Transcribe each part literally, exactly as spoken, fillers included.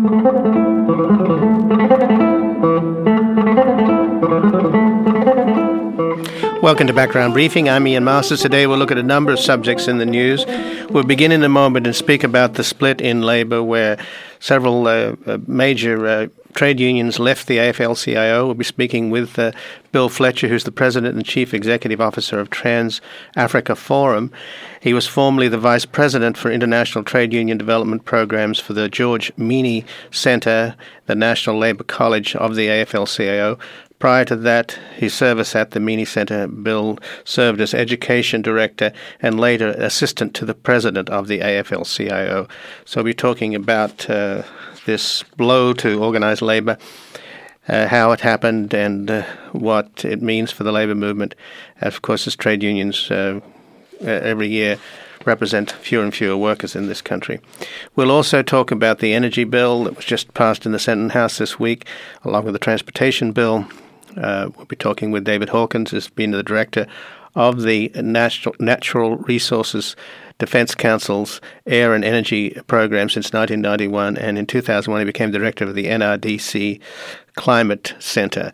Welcome to Background Briefing. I'm Ian Masters. Today we'll look at a number of subjects in the news. We'll begin in a moment and speak about the split in Labour, where several uh, major uh, trade unions left the A F L C I O. We'll be speaking with uh, Bill Fletcher, who's the President and Chief Executive Officer of Trans Africa Forum. He was formerly the Vice President for International Trade Union Development Programs for the George Meany Centre, the National Labour College of the A F L C I O. Prior to that, his service at the Meany Centre, Bill served as Education Director and later Assistant to the President of the A F L C I O. So we'll be talking about uh, this blow to organised labour, uh, how it happened and uh, what it means for the labour movement. Of course, as trade unions uh, every year represent fewer and fewer workers in this country. We'll also talk about the energy bill that was just passed in the Senate and House this week, along with the transportation bill. Uh, we'll be talking with David Hawkins, who's been the director of the National Natural Resources Defence Council's Air and Energy Program since nineteen ninety-one, and in two thousand one he became director of the N R D C Climate Centre.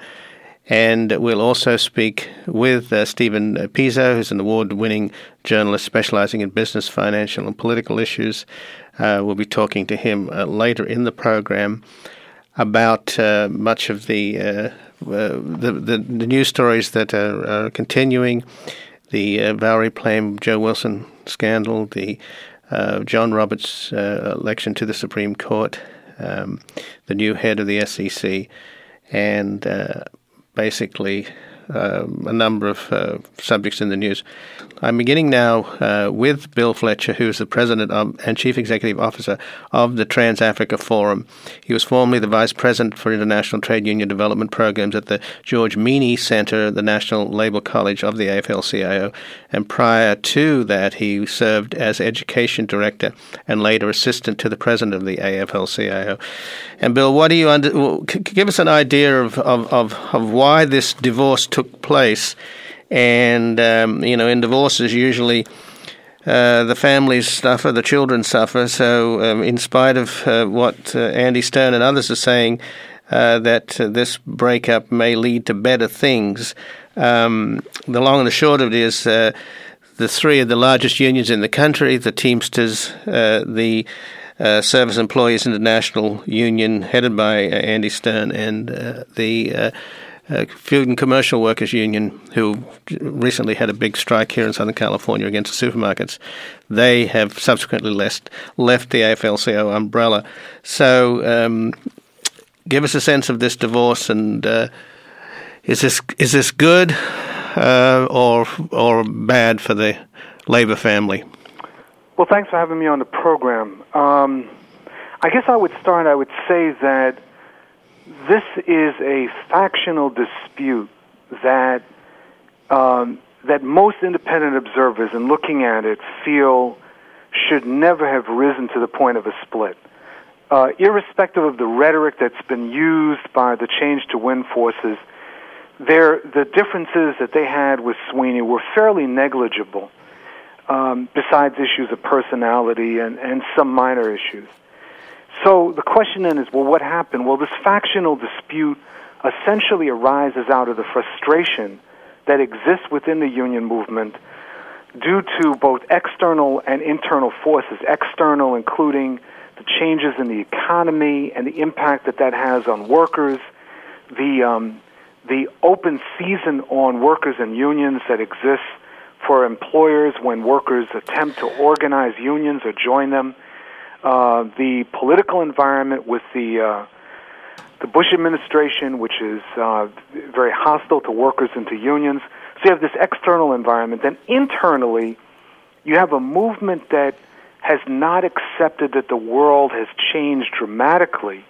And we'll also speak with uh, Stephen Pizzo, who's an award-winning journalist specializing in business, financial, and political issues. Uh, we'll be talking to him uh, later in the program about uh, much of the, uh, uh, the, the the news stories that are, are continuing, the uh, Valerie Plame, Joe Wilson scandal, the uh, John Roberts uh, election to the Supreme Court, um, the new head of the S E C, and uh, basically um, a number of uh, subjects in the news. I'm beginning now uh, with Bill Fletcher, who is the President of, and Chief Executive Officer of the Trans Africa Forum. He was formerly the Vice President for International Trade Union Development Programs at the George Meany Centre, the National Labour College of the A F L C I O, and prior to that he served as Education Director and later Assistant to the President of the A F L C I O. And Bill, what do you under, well, c- give us an idea of, of, of, of why this divorce took place? And, um, you know, in divorces, usually uh, the families suffer, the children suffer. So um, in spite of uh, what uh, Andy Stern and others are saying, uh, that uh, this breakup may lead to better things, um, the long and the short of it is uh, the three of the largest unions in the country, the Teamsters, uh, the uh, Service Employees International Union, headed by uh, Andy Stern, and uh, the uh, Uh, Food and Commercial Workers Union, who recently had a big strike here in Southern California against the supermarkets, they have subsequently left, left the A F L C I O umbrella. So um, give us a sense of this divorce, and uh, is this is this good uh, or or bad for the Labour family? Well, thanks for having me on the program. Um, I guess I would start, I would say that this is a factional dispute that um, that most independent observers, in looking at it, feel should never have risen to the point of a split. Uh, irrespective of the rhetoric that's been used by the Change to Win forces, there, the differences that they had with Sweeney were fairly negligible, um, besides issues of personality and, and some minor issues. So the question then is, well, what happened? Well, this factional dispute essentially arises out of the frustration that exists within the union movement due to both external and internal forces. External including the changes in the economy and the impact that that has on workers, the um, the open season on workers and unions that exists for employers when workers attempt to organize unions or join them. Uh, the political environment with the uh, the Bush administration, which is uh, very hostile to workers and to unions. So you have this external environment. Then internally, you have a movement that has not accepted that the world has changed dramatically,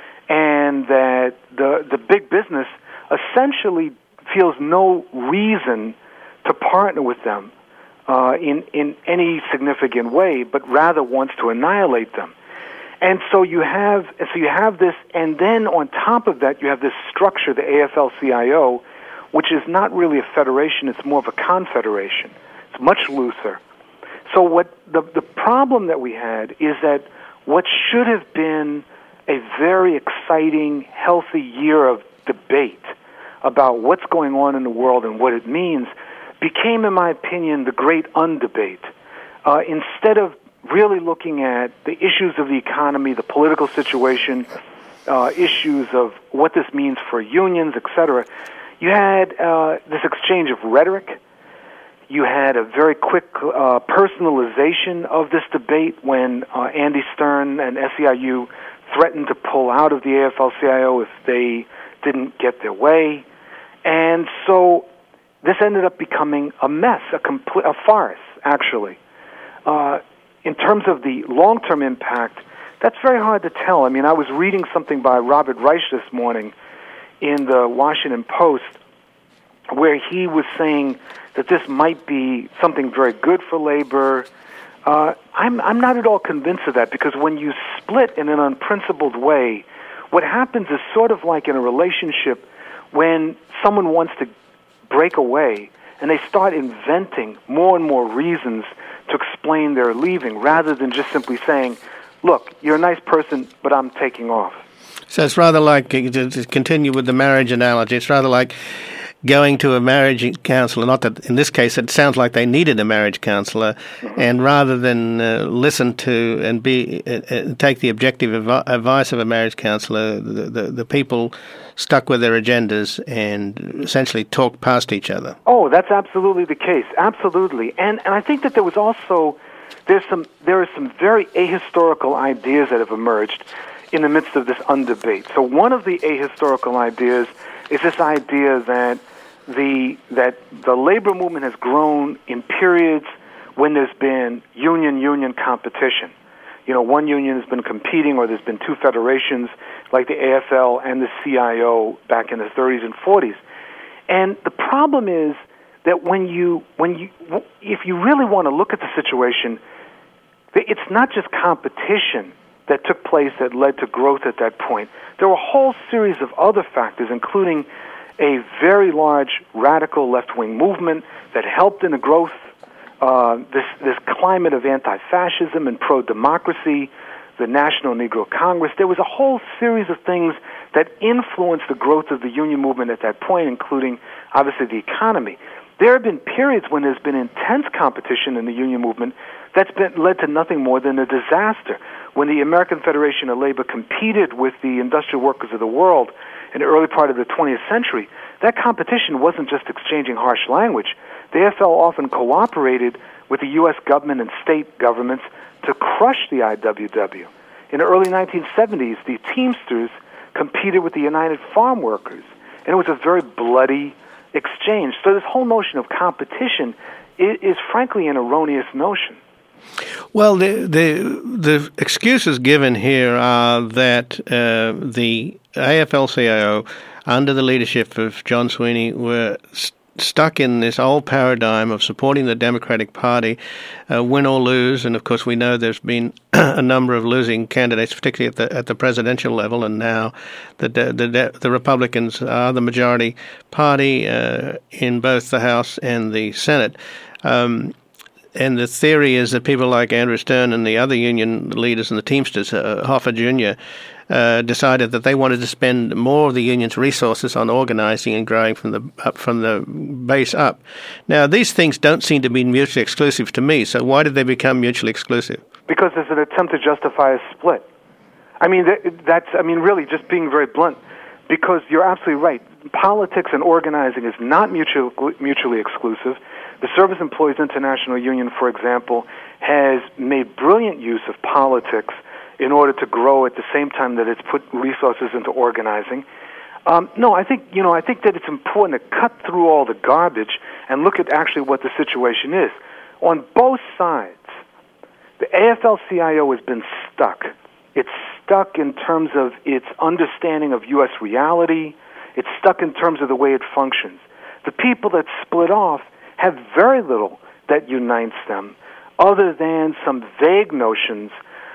and that the the big business essentially feels no reason to partner with them Uh, in, in any significant way, but rather wants to annihilate them. And so you have so you have this, and then on top of that, you have this structure, the A F L C I O, which is not really a federation, it's more of a confederation. It's much looser. So what the the problem that we had is that what should have been a very exciting, healthy year of debate about what's going on in the world and what it means became, in my opinion, the great undebate. Uh, instead of really looking at the issues of the economy, the political situation, uh, issues of what this means for unions, et cetera, you had uh, this exchange of rhetoric. You had a very quick uh, personalization of this debate when uh, Andy Stern and S E I U threatened to pull out of the A F L C I O if they didn't get their way. And so this ended up becoming a mess, a, complete, a farce, actually. Uh, in terms of the long-term impact, that's very hard to tell. I mean, I was reading something by Robert Reich this morning in the Washington Post where he was saying that this might be something very good for labor. Uh, I'm, I'm not at all convinced of that, because when you split in an unprincipled way, what happens is sort of like in a relationship when someone wants to break away and they start inventing more and more reasons to explain their leaving rather than just simply saying, look, you're a nice person, but I'm taking off. So it's rather like, to continue with the marriage analogy, it's rather like going to a marriage counselor, not that in this case it sounds like they needed a marriage counselor, mm-hmm. and rather than uh, listen to and be uh, uh, take the objective advi- advice of a marriage counselor, the, the, the people stuck with their agendas and essentially talked past each other. Oh, that's absolutely the case. Absolutely. And and I think that there was also, there's some there are some very ahistorical ideas that have emerged in the midst of this undebate. So one of the ahistorical ideas is this idea that the that the labor movement has grown in periods when there's been union-union competition. You know, one union has been competing, or there's been two federations, like the A F L and the C I O back in the thirties and forties. And the problem is that when you, when you, if you really want to look at the situation, it's not just competition that took place that led to growth at that point. There were a whole series of other factors, including a very large radical left-wing movement that helped in the growth, uh, this, this climate of anti-fascism and pro-democracy, the National Negro Congress. There was a whole series of things that influenced the growth of the union movement at that point, including, obviously, the economy. There have been periods when there's been intense competition in the union movement that's been led to nothing more than a disaster. When the American Federation of Labor competed with the industrial workers of the world in the early part of the twentieth century, that competition wasn't just exchanging harsh language. The A F L often cooperated with the U S government and state governments to crush the I W W. In the early nineteen seventies, the Teamsters competed with the United Farm Workers, and it was a very bloody exchange. So this whole notion of competition is, is frankly an erroneous notion. Well, the the, the excuses given here are that uh, the A F L C I O, under the leadership of John Sweeney, were st- stuck in this old paradigm of supporting the Democratic Party, uh, win or lose. And of course, we know there's been a number of losing candidates, particularly at the at the presidential level. And now the the the Republicans are the majority party uh, in both the House and the Senate. Um, And the theory is that people like Andrew Stern and the other union leaders and the Teamsters, uh, Hoffa Junior, uh, decided that they wanted to spend more of the union's resources on organizing and growing from the up from the base up. Now, these things don't seem to be mutually exclusive to me. So why did they become mutually exclusive? Because there's an attempt to justify a split. I mean, that's, I mean, really, just being very blunt, because you're absolutely right. Politics and organizing is not mutually, mutually exclusive. The Service Employees International Union, for example, has made brilliant use of politics in order to grow at the same time that it's put resources into organizing. Um, no, I think, you know, I think that it's important to cut through all the garbage and look at actually what the situation is. On both sides, the A F L C I O has been stuck. It's stuck in terms of its understanding of U S reality. It's stuck in terms of the way it functions. The people that split off have very little that unites them, other than some vague notions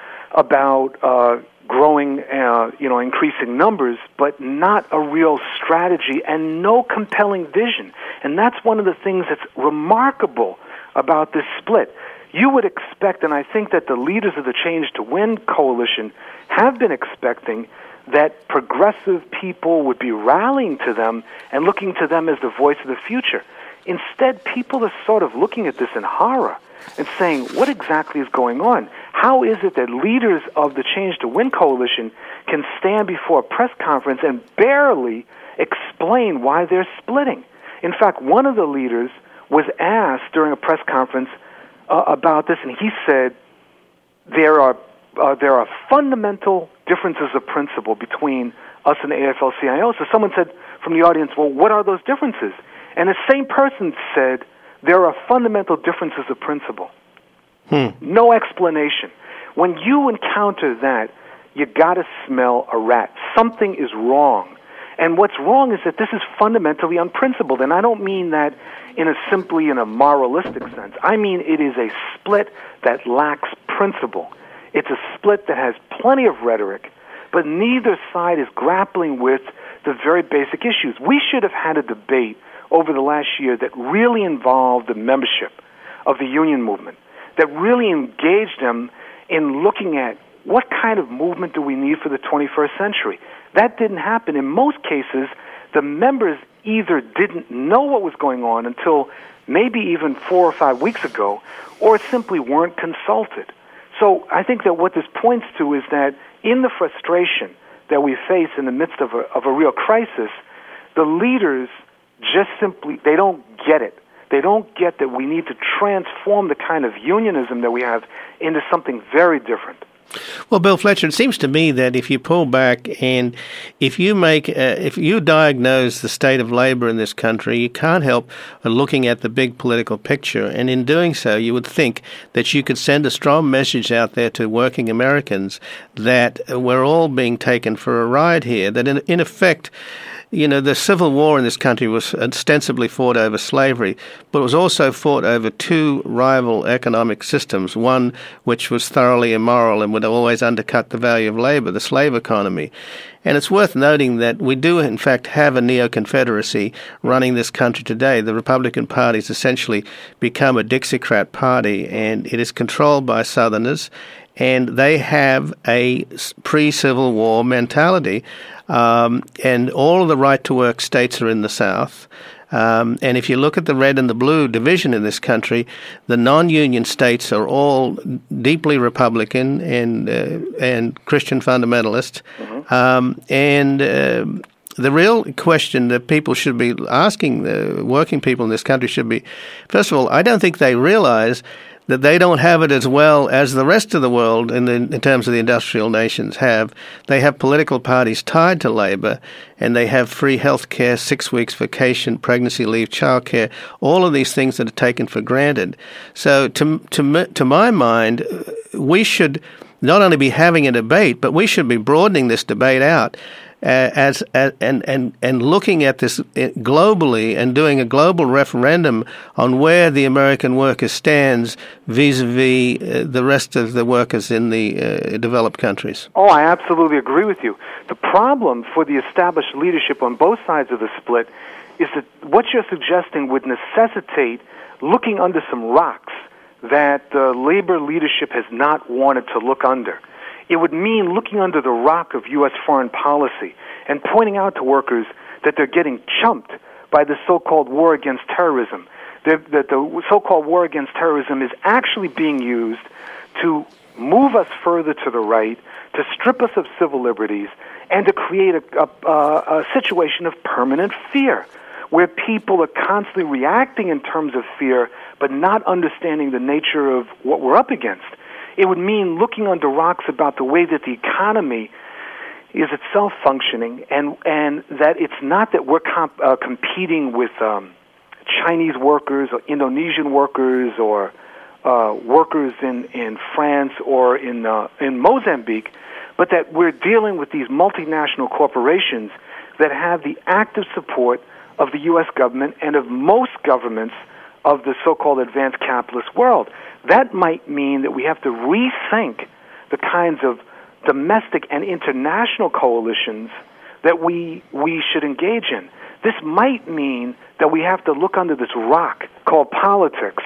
about uh, growing, uh, you know, increasing numbers, but not a real strategy and no compelling vision. And that's one of the things that's remarkable about this split. you would expect, and I think that the leaders of the Change to Win coalition have been expecting, that progressive people would be rallying to them and looking to them as the voice of the future. Instead, people are sort of looking at this in horror and saying, what exactly is going on? How is it that leaders of the Change to Win coalition can stand before a press conference and barely explain why they're splitting? In fact, one of the leaders was asked during a press conference uh, about this, and he said, there are uh, there are fundamental differences of principle between us and the A F L C I O. So someone said from the audience, well, what are those differences? And the same person said, there are fundamental differences of principle. Hmm. No explanation. When you encounter that, you got to smell a rat. Something is wrong. And what's wrong is that this is fundamentally unprincipled. And I don't mean that in a simply in a moralistic sense. I mean it is a split that lacks principle. It's a split that has plenty of rhetoric, but neither side is grappling with the very basic issues. We should have had a debate over the last year that really involved the membership of the union movement, that really engaged them in looking at what kind of movement do we need for the twenty-first century. That didn't happen. In most cases, the members either didn't know what was going on until maybe even four or five weeks ago, or simply weren't consulted. So I think that what this points to is that in the frustration that we face in the midst of a, of a real crisis, the leaders just simply, they don't get it. They don't get that we need to transform the kind of unionism that we have into something very different. Well, Bill Fletcher, it seems to me that if you pull back and if you make, uh, if you diagnose the state of labor in this country, you can't help looking at the big political picture. And in doing so, you would think that you could send a strong message out there to working Americans that we're all being taken for a ride here, that in, in effect, you know, the Civil War in this country was ostensibly fought over slavery, but it was also fought over two rival economic systems, one which was thoroughly immoral and would always undercut the value of labor, the slave economy. And it's worth noting that we do, in fact, have a neo-confederacy running this country today. The Republican Party has essentially become a Dixiecrat party, and it is controlled by Southerners, and they have a pre-Civil War mentality. Um, and all of the right-to-work states are in the South. Um, and if you look at the red and the blue division in this country, the non-union states are all deeply Republican and uh, and Christian fundamentalist. Mm-hmm. Um, and uh, the real question that people should be asking, the working people in this country should be, first of all, I don't think they realize that they don't have it as well as the rest of the world in, the, in terms of the industrial nations have. They have political parties tied to labor, and they have free health care, six weeks vacation, pregnancy leave, child care, all of these things that are taken for granted. So to, to, to my mind, we should not only be having a debate, but we should be broadening this debate out Uh, as, as and, and and looking at this globally and doing a global referendum on where the American worker stands vis-a-vis uh, the rest of the workers in the uh, developed countries. Oh, I absolutely agree with you. The problem for the established leadership on both sides of the split is that what you're suggesting would necessitate looking under some rocks that the labor leadership has not wanted to look under. It would mean looking under the rock of U S foreign policy and pointing out to workers that they're getting chumped by the so-called war against terrorism, that, that the so-called war against terrorism is actually being used to move us further to the right, to strip us of civil liberties, and to create a, a, a situation of permanent fear, where people are constantly reacting in terms of fear, but not understanding the nature of what we're up against. It would mean looking under rocks about the way that the economy is itself functioning, and and that it's not that we're comp, uh, competing with um, Chinese workers or Indonesian workers or uh, workers in, in France or in uh, in Mozambique, but that we're dealing with these multinational corporations that have the active support of the U S government and of most governments of the so-called advanced capitalist world. That might mean that we have to rethink the kinds of domestic and international coalitions that we we should engage in. This might mean that we have to look under this rock called politics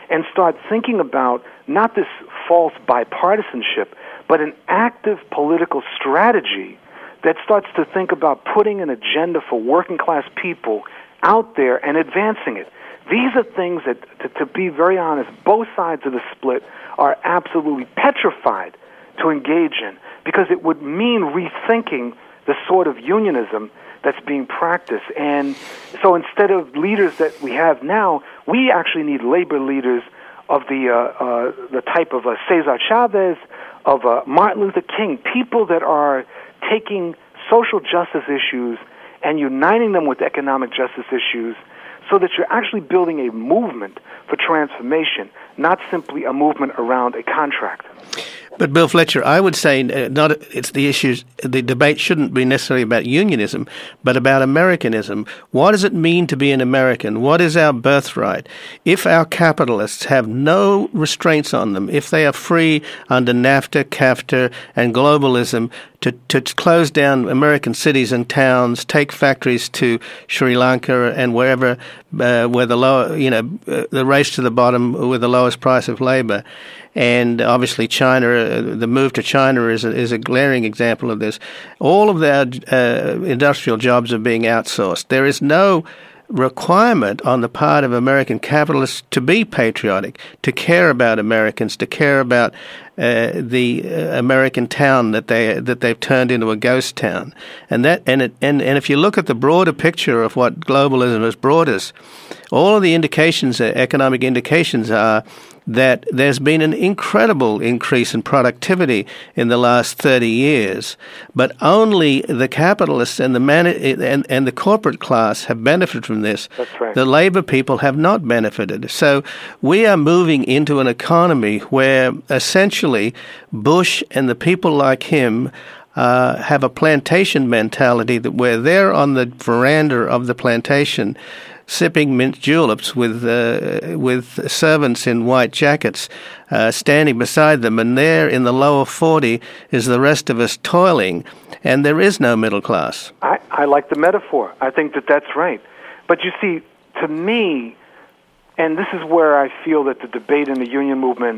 and start thinking about not this false bipartisanship, but an active political strategy that starts to think about putting an agenda for working class people out there and advancing it. These are things that, to, to be very honest, both sides of the split are absolutely petrified to engage in, because it would mean rethinking the sort of unionism that's being practiced. And so instead of leaders that we have now, we actually need labor leaders of the uh, uh, the type of uh, Cesar Chavez, of uh, Martin Luther King, people that are taking social justice issues and uniting them with economic justice issues, so that you're actually building a movement for transformation, not simply a movement around a contract. But Bill Fletcher, I would say uh, not. It's the issues. The debate shouldn't be necessarily about unionism, but about Americanism. What does it mean to be an American? What is our birthright? If our capitalists have no restraints on them, if they are free under NAFTA, CAFTA, and globalism to to close down American cities and towns, take factories to Sri Lanka and wherever uh, where the lower, you know, uh, the race to the bottom with the lowest price of labor. And obviously China, uh, the move to China is a, is a glaring example of this. All of our uh, industrial jobs are being outsourced. There is no requirement on the part of American capitalists to be patriotic, to care about Americans, to care about uh, the uh, American town that they that they've turned into a ghost town. And that and it, and and if you look at the broader picture of what globalism has brought us, all of the indications, uh, economic indications, are that there's been an incredible increase in productivity in the last thirty years, but only the capitalists and the man- and, and the corporate class have benefited from this. That's right. The labor people have not benefited. So we are moving into an economy where essentially Bush and the people like him Uh, have a plantation mentality, that where they're on the veranda of the plantation sipping mint juleps with uh, with servants in white jackets uh, standing beside them, and there in the lower forty is the rest of us toiling, and there is no middle class. I, I like the metaphor. I think that that's right. But you see, to me, and this is where I feel that the debate in the union movement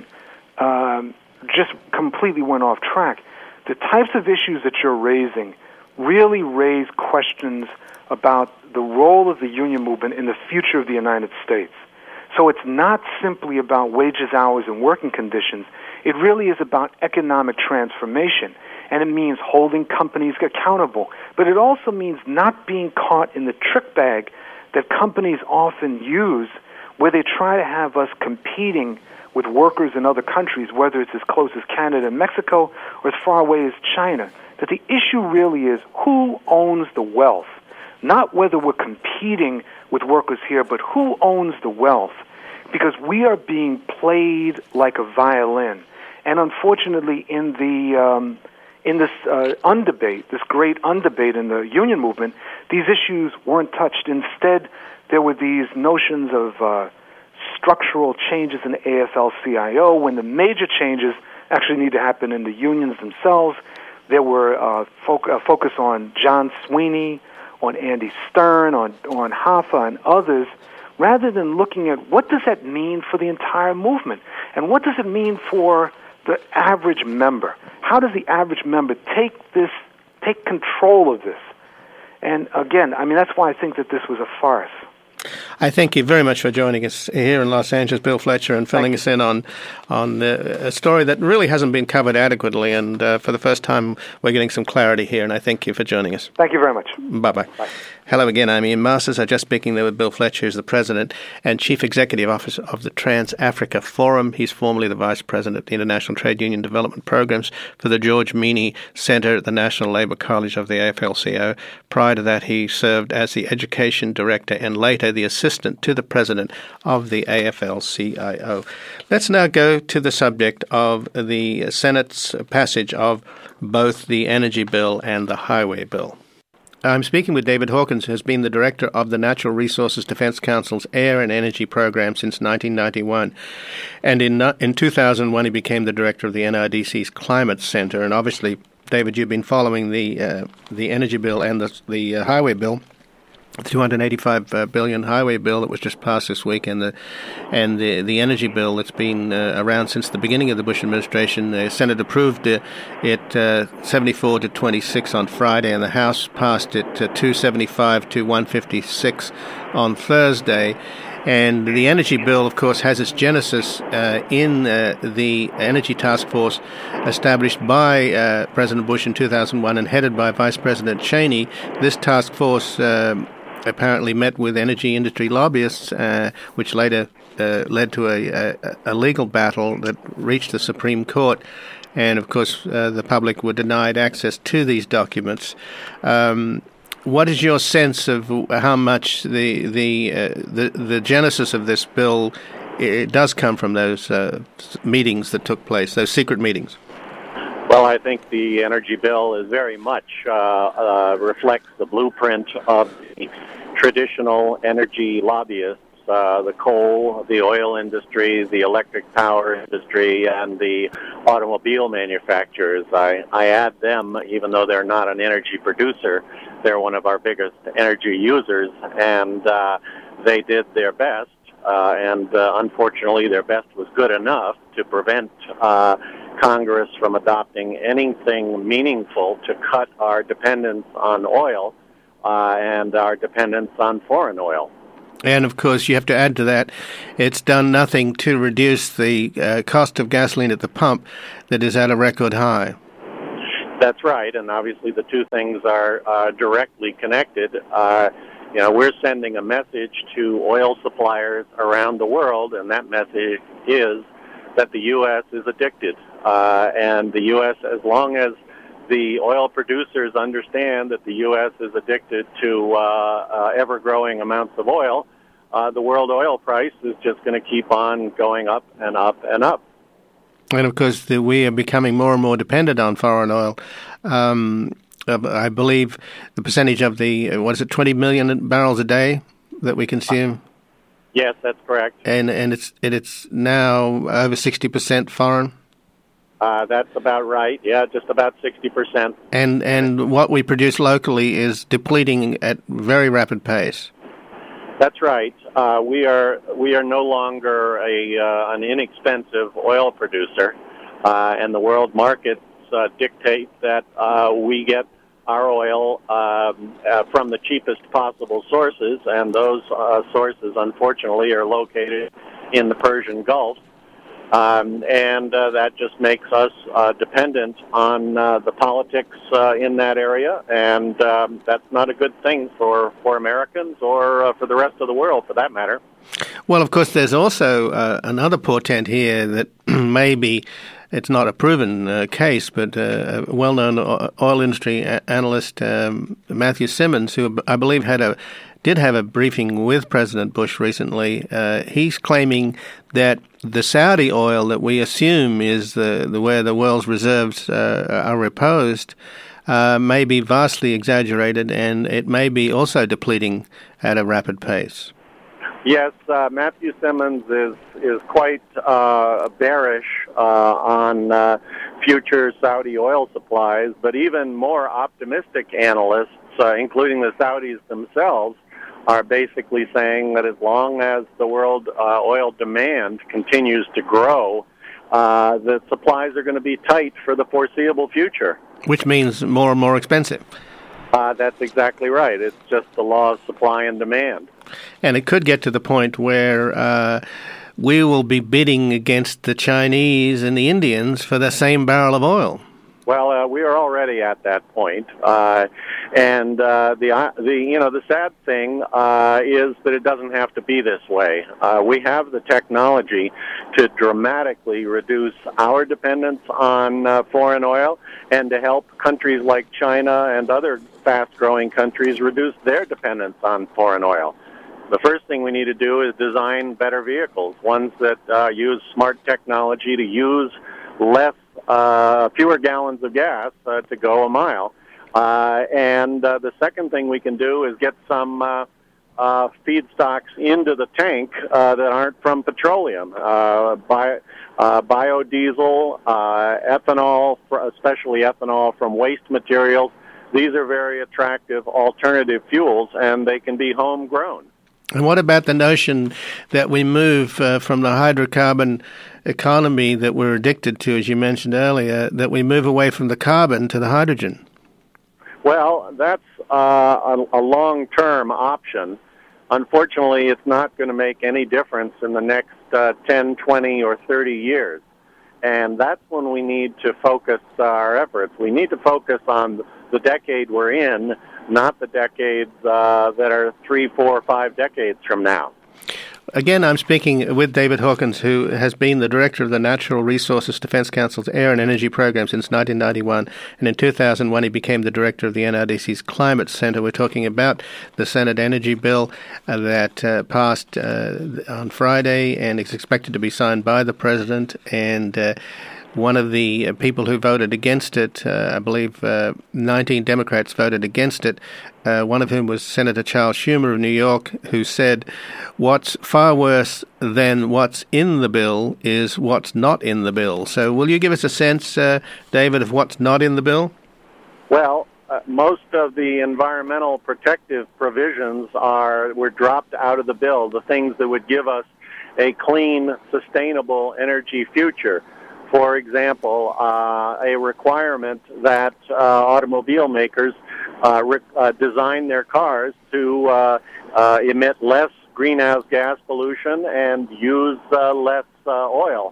um, just completely went off track. The types of issues that you're raising really raise questions about the role of the union movement in the future of the United States. So it's not simply about wages, hours, and working conditions. It really is about economic transformation, and it means holding companies accountable. But it also means not being caught in the trick bag that companies often use, where they try to have us competing with workers in other countries, whether it's as close as Canada and Mexico or as far away as China. That the issue really is who owns the wealth, not whether we're competing with workers here, but who owns the wealth, because we are being played like a violin. And unfortunately, in the um, in this uh, undebate, this great undebate in the union movement, these issues weren't touched. Instead, there were these notions of uh, structural changes in the A F L C I O, when the major changes actually need to happen in the unions themselves. There were uh, fo- uh, focus on John Sweeney, on Andy Stern, on, on Hoffa and others, rather than looking at what does that mean for the entire movement, and what does it mean for the average member? How does the average member take this, take control of this? And again, I mean, that's why I think that this was a farce. I thank you very much for joining us here in Los Angeles, Bill Fletcher, and filling us in on on uh, a story that really hasn't been covered adequately. And uh, for the first time, we're getting some clarity here, and I thank you for joining us. Thank you very much. Bye-bye. Bye. Hello again, I'm Ian Masters. I'm just speaking there with Bill Fletcher, who's the President and Chief Executive Officer of the Trans-Africa Forum. He's formerly the Vice President of the International Trade Union Development Programs for the George Meany Center at the National Labor College of the A F L C O. Prior to that, he served as the Education Director and later the Assistant to the President of the A F L C I O. Let's now go to the subject of the Senate's passage of both the Energy Bill and the Highway Bill. I'm speaking with David Hawkins, who has been the Director of the Natural Resources Defense Council's Air and Energy Program since nineteen ninety-one. And in in two thousand one, he became the Director of the N R D C's Climate Center. And obviously, David, you've been following the uh, the Energy Bill and the, the uh, Highway Bill. the two hundred eighty-five uh, billion highway bill that was just passed this week, and the and the the energy bill that's been uh, around since the beginning of the Bush administration. The Senate approved it, it uh, seventy-four to twenty-six on Friday, and the House passed it uh, two seventy-five to one fifty-six on Thursday. And the energy bill, of course, has its genesis uh, in uh, the Energy Task Force established by uh, President Bush in two thousand one and headed by Vice President Cheney. This task force um, apparently met with energy industry lobbyists, uh, which later uh, led to a, a, a legal battle that reached the Supreme Court. And, of course, uh, the public were denied access to these documents. Um, What is your sense of how much the the uh, the, the genesis of this bill it does come from those uh, meetings that took place, those secret meetings? Well, I think the energy bill is very much uh, uh, reflects the blueprint of the traditional energy lobbyists, uh, the coal, the oil industry, the electric power industry, and the automobile manufacturers. I, I add them, even though they're not an energy producer. They're one of our biggest energy users, and uh, they did their best, uh, and uh, unfortunately their best was good enough to prevent uh, Congress from adopting anything meaningful to cut our dependence on oil uh, and our dependence on foreign oil. And, of course, you have to add to that, it's done nothing to reduce the uh, cost of gasoline at the pump that is at a record high. That's right, and obviously the two things are uh, directly connected. Uh, you know, we're sending a message to oil suppliers around the world, and that message is that the U S is addicted. Uh, and the U S, as long as the oil producers understand that the U S is addicted to uh, uh, ever-growing amounts of oil, uh, the world oil price is just going to keep on going up and up and up. And, of course, the, we are becoming more and more dependent on foreign oil. Um, I believe the percentage of the, what is it, twenty million barrels a day that we consume? Yes, that's correct. And and it's it, it's now over sixty percent foreign? Uh, that's about right, yeah, just about sixty percent. And, and what we produce locally is depleting at very rapid pace. That's right. Uh, we are we are no longer a uh, an inexpensive oil producer, uh, and the world markets uh, dictate that uh, we get our oil um, uh, from the cheapest possible sources, and those uh, sources, unfortunately, are located in the Persian Gulf. Um, and uh, that just makes us uh, dependent on uh, the politics uh, in that area, and um, that's not a good thing for, for Americans or uh, for the rest of the world, for that matter. Well, of course, there's also uh, another portent here that maybe it's not a proven uh, case, but uh, a well-known oil industry a- analyst, um, Matthew Simmons, who I believe had a did have a briefing with President Bush recently. Uh, he's claiming that the Saudi oil that we assume is the, the where the world's reserves uh, are reposed uh, may be vastly exaggerated, and it may be also depleting at a rapid pace. Yes, uh, Matthew Simmons is is quite uh, bearish uh, on uh, future Saudi oil supplies, but even more optimistic analysts, uh, including the Saudis themselves, are basically saying that as long as the world uh, oil demand continues to grow, uh, the supplies are going to be tight for the foreseeable future. Which means more and more expensive. Uh, that's exactly right. It's just the law of supply and demand. And it could get to the point where uh, we will be bidding against the Chinese and the Indians for the same barrel of oil. Well, uh, we are already at that point, uh, and uh, the uh, the you know the sad thing uh, is that it doesn't have to be this way. Uh, we have the technology to dramatically reduce our dependence on uh, foreign oil, and to help countries like China and other fast-growing countries reduce their dependence on foreign oil. The first thing we need to do is design better vehicles, ones that uh, use smart technology to use less. Uh, fewer gallons of gas uh, to go a mile. Uh, and uh, the second thing we can do is get some uh, uh, feedstocks into the tank uh, that aren't from petroleum. Uh, bio, uh, biodiesel, uh, ethanol, especially ethanol from waste materials, these are very attractive alternative fuels, and they can be homegrown. And what about the notion that we move uh, from the hydrocarbon economy that we're addicted to, as you mentioned earlier, that we move away from the carbon to the hydrogen? Well, that's uh, a, a long-term option. Unfortunately, it's not going to make any difference in the next uh, ten, twenty, or thirty years. And that's when we need to focus our efforts. We need to focus on the decade we're in, not the decades uh, that are three, four, five decades from now. Again, I'm speaking with David Hawkins, who has been the director of the Natural Resources Defense Council's Air and Energy Program since nineteen ninety-one, and in two thousand one he became the director of the N R D C's Climate Center. We're talking about the Senate Energy Bill uh, that uh, passed uh, on Friday and is expected to be signed by the President, and uh, one of the people who voted against it, uh, I believe uh, nineteen Democrats voted against it, uh, one of whom was Senator Charles Schumer of New York, who said, what's far worse than what's in the bill is what's not in the bill. So will you give us a sense, uh, David, of what's not in the bill? Well, uh, most of the environmental protective provisions are were dropped out of the bill, the things that would give us a clean, sustainable energy future. For example, uh, a requirement that uh, automobile makers uh, re- uh, design their cars to uh, uh, emit less greenhouse gas pollution and use uh, less uh, oil.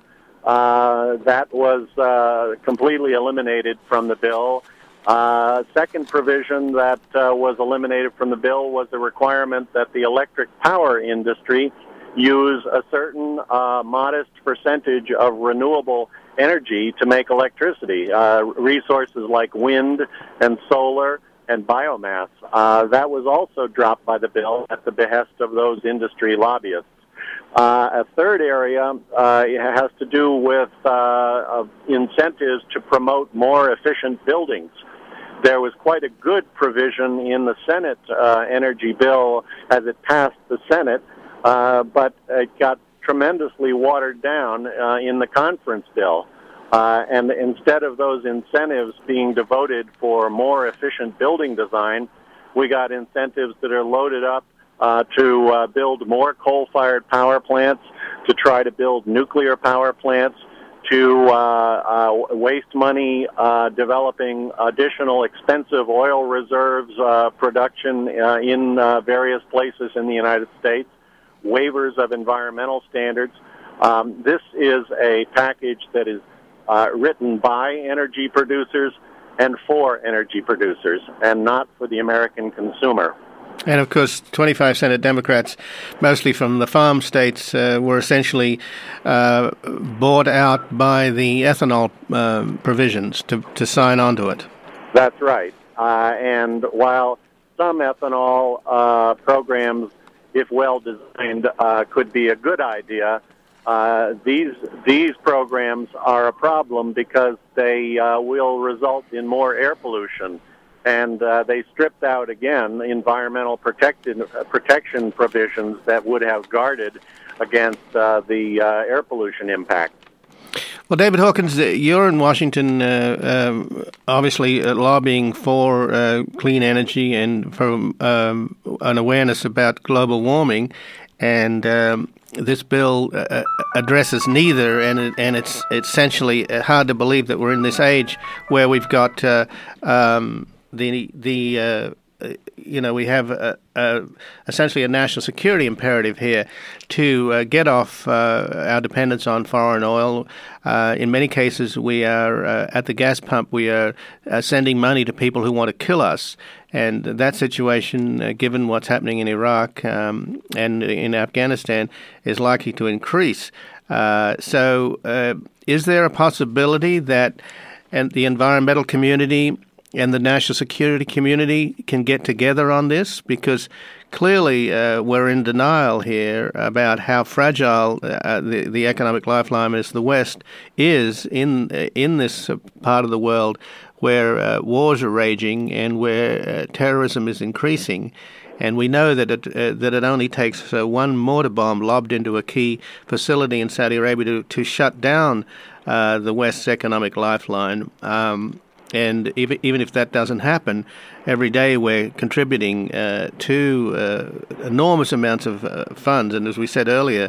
Uh, that was uh, completely eliminated from the bill. Uh, second provision that uh, was eliminated from the bill was the requirement that the electric power industry use a certain uh, modest percentage of renewable energy to make electricity, uh, resources like wind and solar and biomass. Uh, that was also dropped by the bill at the behest of those industry lobbyists. Uh, a third area uh, has to do with uh, incentives to promote more efficient buildings. There was quite a good provision in the Senate uh, energy bill as it passed the Senate, uh, but it got tremendously watered down uh, in the conference bill. Uh, and instead of those incentives being devoted for more efficient building design, we got incentives that are loaded up uh, to uh, build more coal-fired power plants, to try to build nuclear power plants, to uh, uh, waste money uh, developing additional expensive oil reserves uh, production uh, in uh, various places in the United States, waivers of environmental standards. Um, this is a package that is uh, written by energy producers and for energy producers, and not for the American consumer. And, of course, twenty-five Senate Democrats, mostly from the farm states, uh, were essentially uh, bought out by the ethanol uh, provisions to, to sign on to it. That's right. Uh, and while some ethanol uh, programs, if well designed, uh, could be a good idea, uh, these these programs are a problem because they uh, will result in more air pollution. And uh, they stripped out, again, environmental protected, uh, protection provisions that would have guarded against uh, the uh, air pollution impact. Well, David Hawkins, you're in Washington, uh, um, obviously uh, lobbying for uh, clean energy and for um, an awareness about global warming. And um, this bill uh, addresses neither, and it, and it's essentially hard to believe that we're in this age where we've got uh, um, the the uh, you know we have a, a, essentially a national security imperative here to uh, get off uh, our dependence on foreign oil. Uh, in many cases, we are uh, at the gas pump. We are uh, sending money to people who want to kill us. And that situation, uh, given what's happening in Iraq um, and in Afghanistan, is likely to increase. Uh, so uh, is there a possibility that and the environmental community and the national security community can get together on this? Because clearly uh, we're in denial here about how fragile uh, the, the economic lifeline as the West is in, uh, in this part of the world where uh, wars are raging and where uh, terrorism is increasing. And we know that it, uh, that it only takes uh, one mortar bomb lobbed into a key facility in Saudi Arabia to, to shut down uh, the West's economic lifeline. Um, And even even if that doesn't happen, every day we're contributing uh, to uh, enormous amounts of uh, funds. And as we said earlier,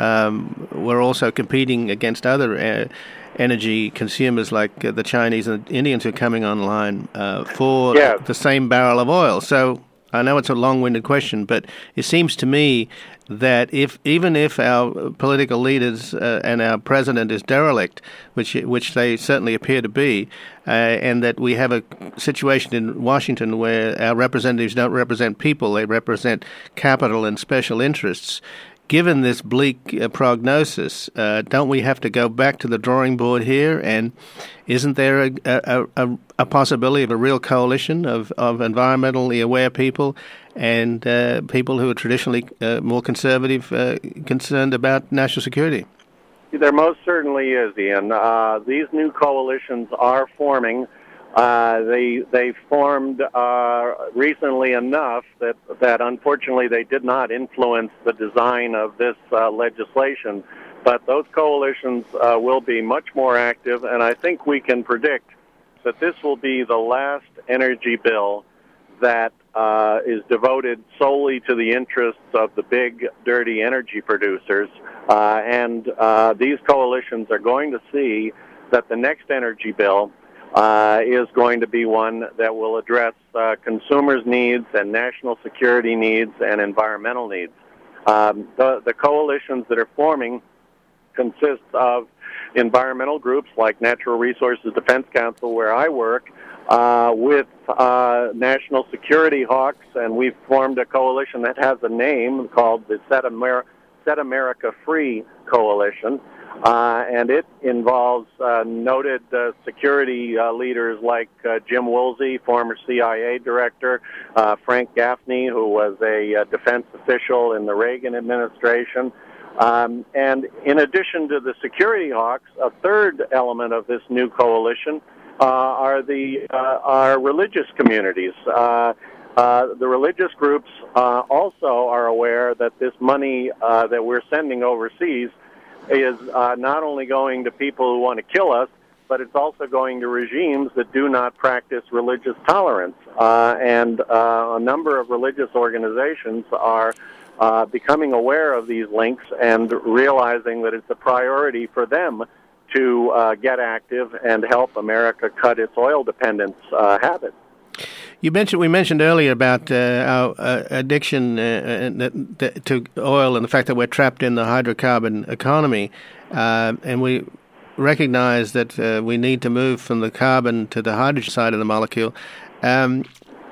um, we're also competing against other uh, energy consumers like uh, the Chinese and the Indians who are coming online uh, for yeah. the same barrel of oil. So I know it's a long-winded question, but it seems to me that if even if our political leaders uh, and our president is derelict, which which they certainly appear to be, uh, and that we have a situation in Washington where our representatives don't represent people, they represent capital and special interests, given this bleak uh, prognosis, uh, don't we have to go back to the drawing board here? And isn't there a, a, a, a possibility of a real coalition of, of environmentally aware people and uh, people who are traditionally uh, more conservative, uh, concerned about national security? There most certainly is, Ian. Uh, these new coalitions are forming. Uh, they they formed uh, recently enough that that unfortunately they did not influence the design of this uh, legislation. But those coalitions uh, will be much more active, and I think we can predict that this will be the last energy bill that uh, is devoted solely to the interests of the big, dirty energy producers. Uh, and uh, these coalitions are going to see that the next energy bill Uh, is going to be one that will address uh, consumers' needs and national security needs and environmental needs. Um, the, the coalitions that are forming consist of environmental groups like Natural Resources Defense Council, where I work, uh, with uh, national security hawks, and we've formed a coalition that has a name called the Set, Amer- Set America Free Coalition. Uh, and it involves uh, noted uh, security uh, leaders like uh, Jim Woolsey, former C I A director, uh, Frank Gaffney, who was a uh, defense official in the Reagan administration. Um, and in addition to the security hawks, a third element of this new coalition uh, are the uh, are religious communities. Uh, uh, the religious groups uh, also are aware that this money uh, that we're sending overseas is uh, not only going to people who want to kill us, but it's also going to regimes that do not practice religious tolerance. Uh, and uh, a number of religious organizations are uh, becoming aware of these links and realizing that it's a priority for them to uh, get active and help America cut its oil dependence uh, habits. You mentioned we mentioned earlier about uh, our uh, addiction uh, to oil and the fact that we're trapped in the hydrocarbon economy, uh, and we recognize that uh, we need to move from the carbon to the hydrogen side of the molecule. Um,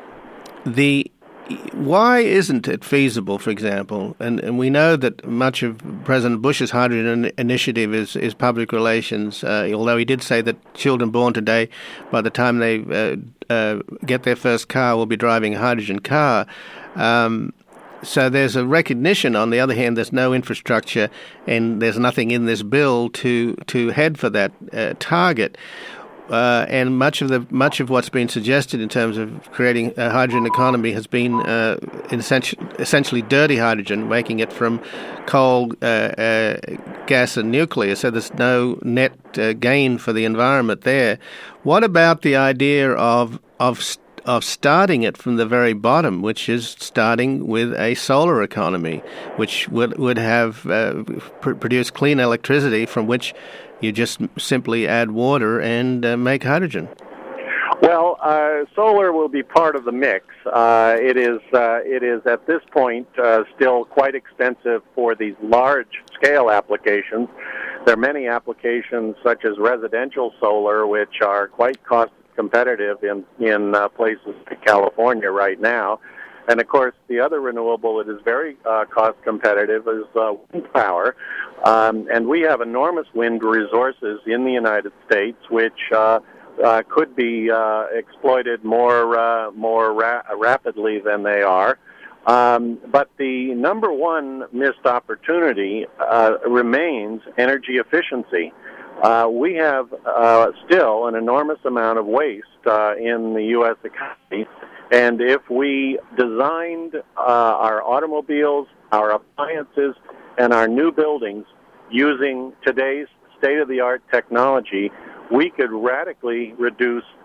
the why isn't it feasible, for example, and, and we know that much of President Bush's hydrogen initiative is, is public relations, uh, although he did say that children born today, by the time they uh, uh, get their first car, will be driving a hydrogen car. Um, so there's a recognition. On the other hand, there's no infrastructure and there's nothing in this bill to, to head for that uh, target. Uh, and much of the much of what's been suggested in terms of creating a hydrogen economy has been uh, essentially, essentially dirty hydrogen, making it from coal, uh, uh, gas, and nuclear. So there's no net uh, gain for the environment there. What about the idea of of of starting it from the very bottom, which is starting with a solar economy, which would would have uh, pr- produce clean electricity from which you just simply add water and uh, make hydrogen? Well, uh, solar will be part of the mix. Uh, it is uh, it is at this point uh, still quite expensive for these large-scale applications. There are many applications such as residential solar, which are quite cost competitive in, in uh, places like California right now. And, of course, the other renewable that is very uh, cost competitive is uh, wind power. Um, and we have enormous wind resources in the United States, which uh, uh, could be uh, exploited more uh, more ra- rapidly than they are. Um, but the number one missed opportunity uh, remains energy efficiency. Uh, we have uh, still an enormous amount of waste uh, in the U S economy. And if we designed uh, our automobiles, our appliances, and our new buildings using today's state-of-the-art technology, we could radically reduce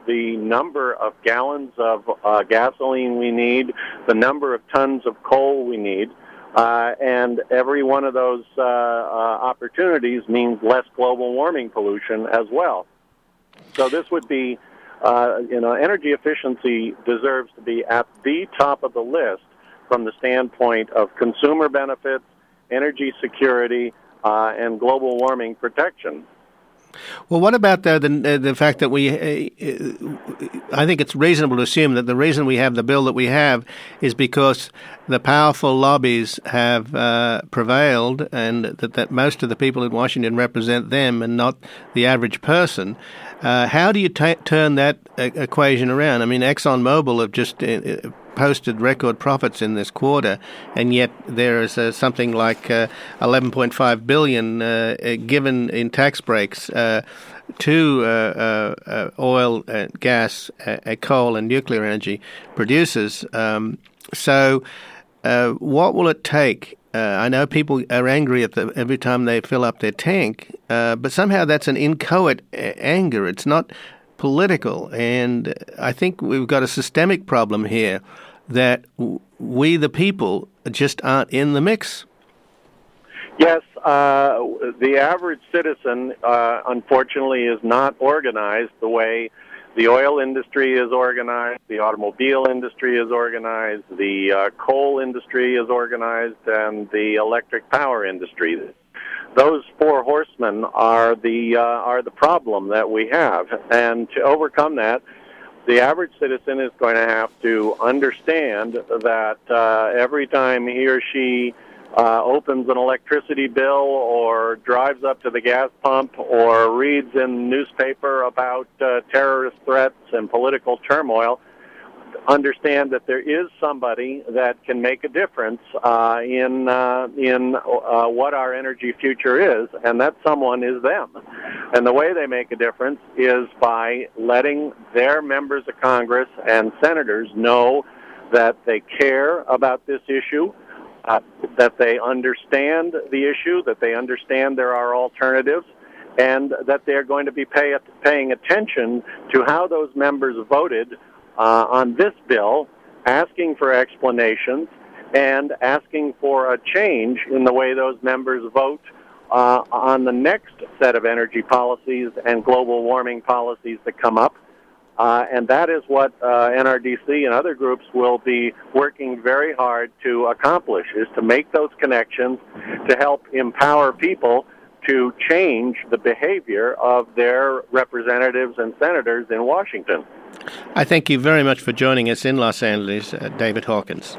the number of gallons of uh, gasoline we need, the number of tons of coal we need, uh, and every one of those uh, uh, opportunities means less global warming pollution as well. So this would be, uh, you know, energy efficiency deserves to be at the top of the list from the standpoint of consumer benefits, energy security, uh, and global warming protection. Well, what about the the, the fact that we, uh, I think it's reasonable to assume that the reason we have the bill that we have is because the powerful lobbies have uh, prevailed, and that, that most of the people in Washington represent them and not the average person. Uh, how do you t- turn that uh, equation around? I mean, ExxonMobil have just uh, posted record profits in this quarter, and yet there is uh, something like uh, eleven point five billion dollars uh, given in tax breaks uh, to uh, uh, uh, oil, uh, gas, uh, coal, and nuclear energy producers. Um, so, uh, what will it take? Uh, I know people are angry at the, every time they fill up their tank, uh, but somehow that's an inchoate anger. It's not political, and I think we've got a systemic problem here that we, the people, just aren't in the mix. Yes, uh, the average citizen, uh, unfortunately, is not organized the way the oil industry is organized, the automobile industry is organized, the uh, coal industry is organized, and the electric power industry. Those four horsemen are the uh, are the problem that we have, and to overcome that, the average citizen is going to have to understand that uh, every time he or she uh, opens an electricity bill or drives up to the gas pump or reads in the newspaper about uh, terrorist threats and political turmoil, understand that there is somebody that can make a difference uh, in uh, in uh, what our energy future is, and that someone is them. And the way they make a difference is by letting their members of Congress and senators know that they care about this issue, uh, that they understand the issue, that they understand there are alternatives, and that they're going to be pay, paying attention to how those members voted Uh, on this bill, asking for explanations and asking for a change in the way those members vote uh, on the next set of energy policies and global warming policies that come up. Uh, and that is what uh, N R D C and other groups will be working very hard to accomplish, is to make those connections to help empower people to change the behavior of their representatives and senators in Washington. I thank you very much for joining us in Los Angeles, uh, David Hawkins.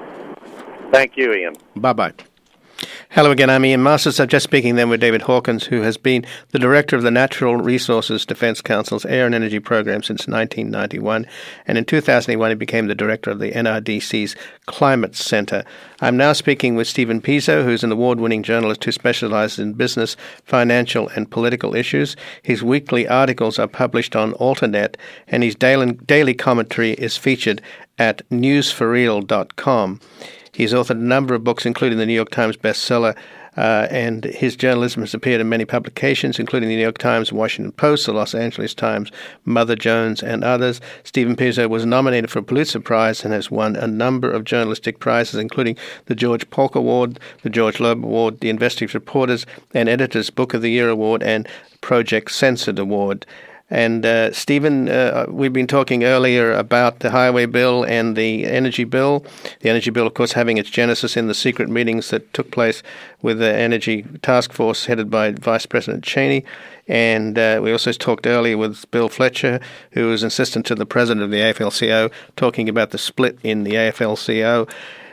Thank you, Ian. Bye-bye. Hello again, I'm Ian Masters. I'm just speaking then with David Hawkins, who has been the director of the Natural Resources Defense Council's Air and Energy Program since nineteen ninety-one, and in two thousand one he became the director of the N R D C's Climate Center. I'm now speaking with Stephen Pizzo, who's an award-winning journalist who specializes in business, financial, and political issues. His weekly articles are published on Alternet, and his daily, daily commentary is featured at news for real dot com. He's authored a number of books, including the New York Times bestseller, uh, and his journalism has appeared in many publications, including the New York Times, Washington Post, the Los Angeles Times, Mother Jones, and others. Stephen Pizzo was nominated for a Pulitzer Prize and has won a number of journalistic prizes, including the George Polk Award, the George Loeb Award, the Investigative Reporters and Editors Book of the Year Award, and Project Censored Award. And, uh, Stephen, uh, we've been talking earlier about the highway bill and the energy bill. The energy bill, of course, having its genesis in the secret meetings that took place with the Energy Task Force headed by Vice President Cheney. And uh, we also talked earlier with Bill Fletcher, who was assistant to the president of the A F L C O, talking about the split in the A F L C O.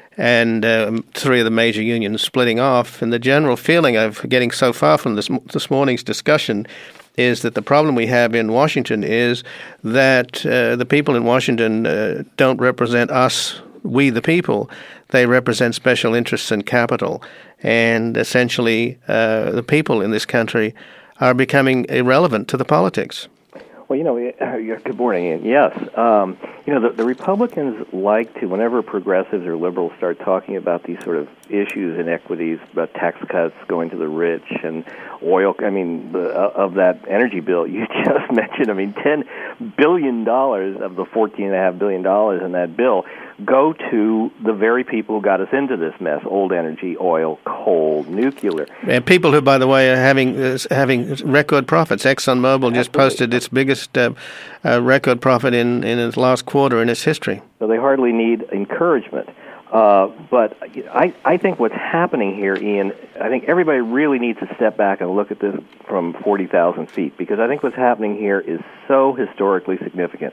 And um, three of the major unions splitting off. And the general feeling of getting so far from this, this morning's discussion is that the problem we have in Washington is that uh, the people in Washington uh, don't represent us, we the people. They represent special interests and capital. And essentially, uh, the people in this country are becoming irrelevant to the politics. Well, you know, good morning, Ian. Yes. Um, you know, the, the Republicans like to, whenever progressives or liberals start talking about these sort of issues, inequities, about tax cuts going to the rich and oil, I mean, the, uh, of that energy bill you just mentioned, I mean, ten billion dollars of the fourteen point five billion dollars in that bill go to the very people who got us into this mess: old energy, oil, coal, nuclear. And people who, by the way, are having uh, having record profits. ExxonMobil just posted its biggest uh, uh, record profit in, in its last quarter in its history. So they hardly need encouragement. Uh, but I, I think what's happening here, Ian, I think everybody really needs to step back and look at this from forty thousand feet, because I think what's happening here is so historically significant.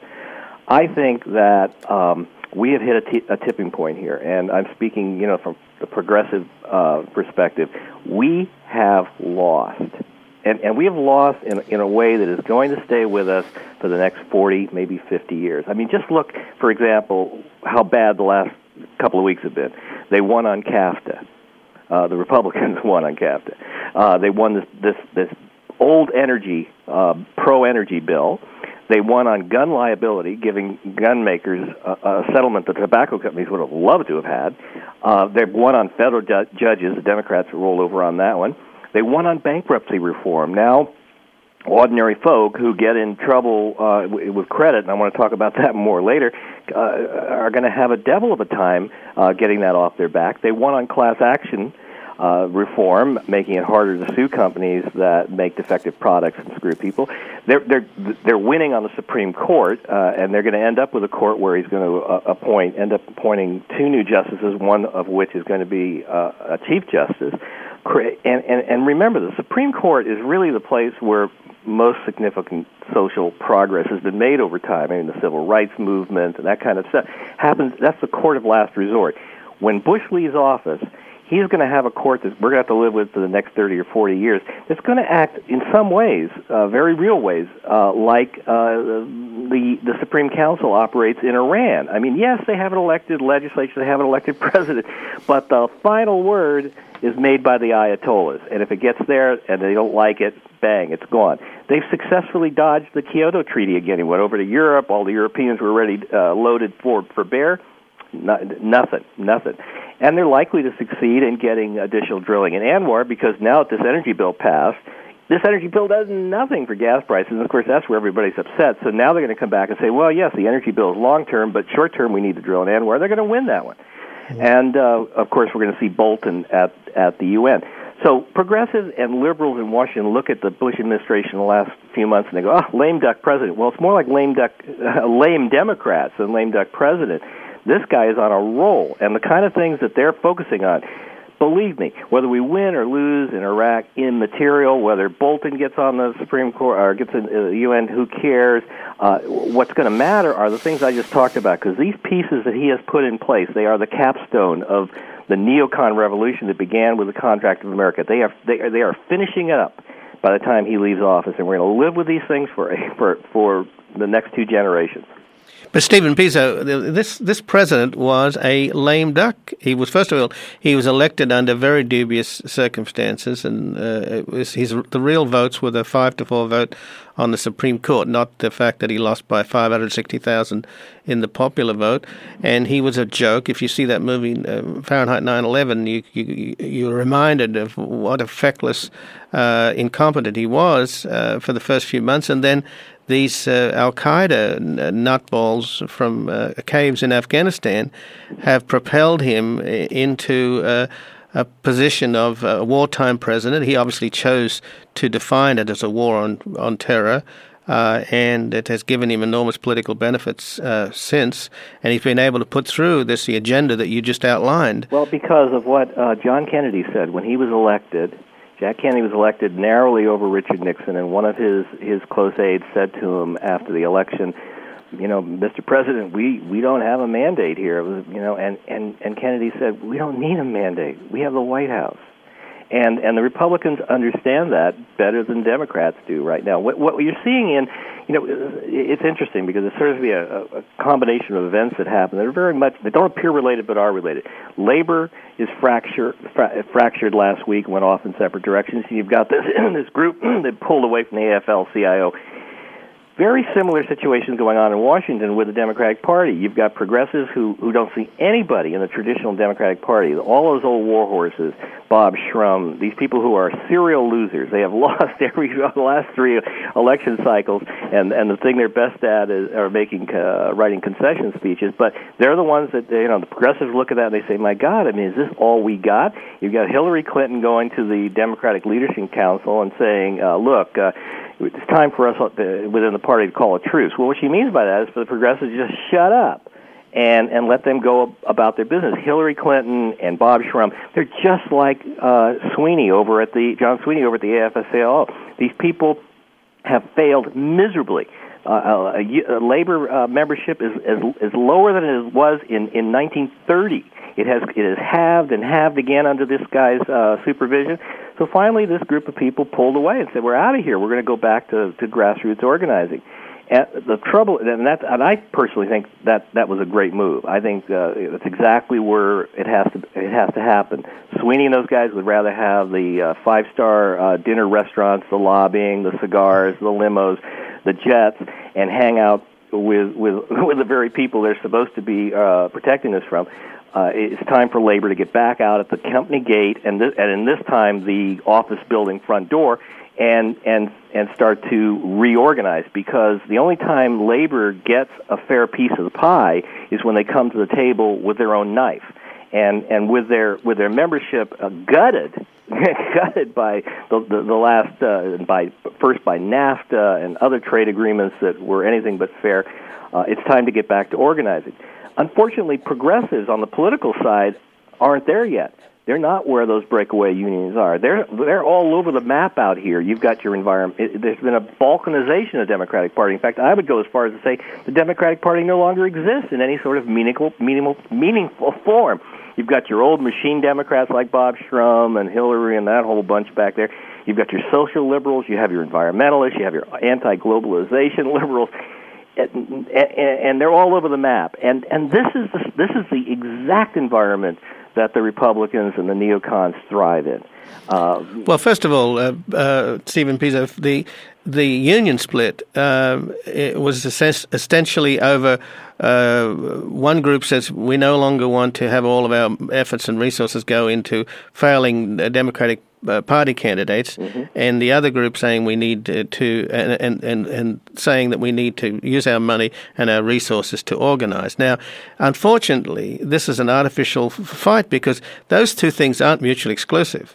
I think that um, we have hit a, t- a tipping point here, and I'm speaking, you know, from the progressive uh, perspective. We have lost, and, and we have lost in, in a way that is going to stay with us for the next forty, maybe fifty years. I mean, just look, for example, how bad the last couple of weeks have been. They won on CAFTA. Uh, the Republicans won on CAFTA. Uh, they won this this, this old energy, uh, pro-energy bill. They won on gun liability, giving gun makers a, a settlement that the tobacco companies would have loved to have had. Uh, they won on federal ju- judges. The Democrats rolled over on that one. They won on bankruptcy reform. Now, ordinary folk who get in trouble uh, w- with credit, and I want to talk about that more later, uh, are going to have a devil of a time uh, getting that off their back. They won on class action uh, reform, making it harder to sue companies that make defective products and screw people. They're they're they're winning on the Supreme Court, uh, and they're going to end up with a court where he's going to uh, appoint end up appointing two new justices, one of which is going to be uh, a chief justice. And, and and remember, the Supreme Court is really the place where most significant social progress has been made over time. I mean, the civil rights movement and that kind of stuff happens. That's the court of last resort. When Bush leaves office, he's going to have a court that we're going to have to live with for the next thirty or forty years that's going to act in some ways, uh, very real ways, uh, like uh, the the Supreme Council operates in Iran. I mean, yes, they have an elected legislature, they have an elected president, but the final word is made by the Ayatollahs. And if it gets there and they don't like it, bang, it's gone. They've successfully dodged the Kyoto Treaty again. He went over to Europe. All the Europeans were already uh, loaded for, for bear. No, nothing, nothing. And they're likely to succeed in getting additional drilling in Anwar, because now that this energy bill passed, this energy bill does nothing for gas prices. And, of course, that's where everybody's upset. So now they're going to come back and say, well, yes, the energy bill is long-term, but short-term we need to drill in Anwar. They're going to win that one. And, uh, of course, we're going to see Bolton at, at the U N. So progressives and liberals in Washington look at the Bush administration in the last few months and they go, oh, lame duck president. Well, it's more like lame duck, uh, lame Democrats than lame duck president. This guy is on a roll, and the kind of things that they're focusing on, believe me, whether we win or lose in Iraq, immaterial. Whether Bolton gets on the Supreme Court or gets in the U N, who cares? Uh, what's going to matter are the things I just talked about, because these pieces that he has put in place, they are the capstone of the neocon revolution that began with the Contract of America. They are they are, they are finishing it up by the time he leaves office, and we're going to live with these things for for for the next two generations. But Stephen Pizzo, this this president was a lame duck. He was, first of all, he was elected under very dubious circumstances, and uh, it was his the real votes were the five to four vote on the Supreme Court, not the fact that he lost by five hundred sixty thousand in the popular vote. And he was a joke. If you see that movie uh, Fahrenheit nine eleven, you, you you're reminded of what a feckless, uh, incompetent he was uh, for the first few months, and then these uh, Al-Qaeda nutballs from uh, caves in Afghanistan have propelled him into uh, a position of a wartime president. He obviously chose to define it as a war on, on terror, uh, and it has given him enormous political benefits uh, since, and he's been able to put through this the agenda that you just outlined. Well, because of what uh, John Kennedy said when he was elected. Jack Kennedy was elected narrowly over Richard Nixon, and one of his, his close aides said to him after the election, you know, Mister President, we, we don't have a mandate here. It was, you know, and, and, and Kennedy said, we don't need a mandate. We have the White House. And and the Republicans understand that better than Democrats do right now. What what you're seeing in, you know, it's interesting because it serves to be a, a combination of events that happen. They're very much, they don't appear related but are related. Labor is fracture, fra- fractured last week, went off in separate directions. You've got this this group that pulled away from the A F L C I O. very similar situations going on in Washington with the Democratic Party. You've got progressives who, who don't see anybody in the traditional Democratic Party. All those old war horses, Bob Shrum, these people who are serial losers. They have lost every the last three election cycles, and, and the thing they're best at is are making uh, writing concession speeches. But they're the ones that, you know, the progressives look at that and they say, my God, I mean, is this all we got? You've got Hillary Clinton going to the Democratic Leadership Council and saying, uh, look, uh, it's time for us within the party to call a truce. Well, what she means by that is for the progressives to just shut up and, and let them go about their business. Hillary Clinton and Bob Shrum, they're just like uh, Sweeney over at the John Sweeney over at the A F S C L O. These people have failed miserably. Uh, uh, labor uh, membership is, is is lower than it was in, in nineteen thirty. It has it has halved and halved again under this guy's uh, supervision. So finally, this group of people pulled away and said, "We're out of here. We're going to go back to, to grassroots organizing." And the trouble, and that, and I personally think that that was a great move. I think uh, that's exactly where it has to it has to happen. Sweeney and those guys would rather have the uh, five star uh, dinner restaurants, the lobbying, the cigars, the limos, the jets, and hang out with with with the very people they're supposed to be uh, protecting us from. Uh, it's time for labor to get back out at the company gate, and this, and in this time the office building front door, and and and start to reorganize, because the only time labor gets a fair piece of the pie is when they come to the table with their own knife, and and with their with their membership uh, gutted. gutted by the the, the last uh, by first by NAFTA and other trade agreements that were anything but fair. Uh, it's time to get back to organizing. Unfortunately, progressives on the political side aren't there yet. They're not where those breakaway unions are. They're they're all over the map out here. You've got your environment. It, there's been a balkanization of the Democratic Party. In fact, I would go as far as to say the Democratic Party no longer exists in any sort of meaningful, meaningful, meaningful form. You've got your old machine Democrats like Bob Shrum and Hillary and that whole bunch back there. You've got your social liberals. You have your environmentalists. You have your anti-globalization liberals. And, and, and they're all over the map. And and this is the, this is the exact environment that the Republicans and the neocons thrive in. Uh, well, first of all, uh, uh, Stephen Pizzo, the the union split uh, it was essentially over. Uh, one group says we no longer want to have all of our efforts and resources go into failing Democratic uh, Party candidates, mm-hmm. and the other group saying we need to, to and, and, and, and saying that we need to use our money and our resources to organize. Now, unfortunately, this is an artificial f- fight because those two things aren't mutually exclusive.